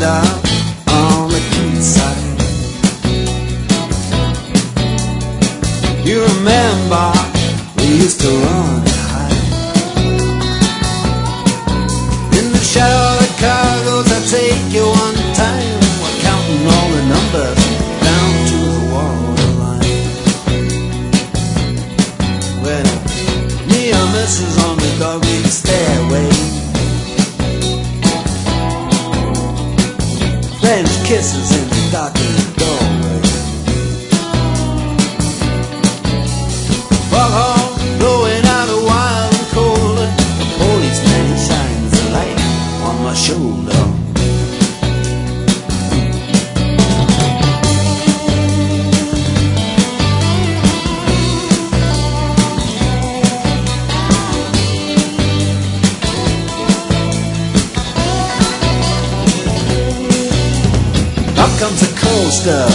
up on the quayside. You remember we used to run and hide in the shadow of the cargoes. I take you one time. We're counting all the numbers down to the waterline. When me and Mrs. on the doggy stairway, French kisses in the darkened doorway. Foghorn blowing out a wild and cold, and the policeman he shines a light on my shoulder. Up comes a coaster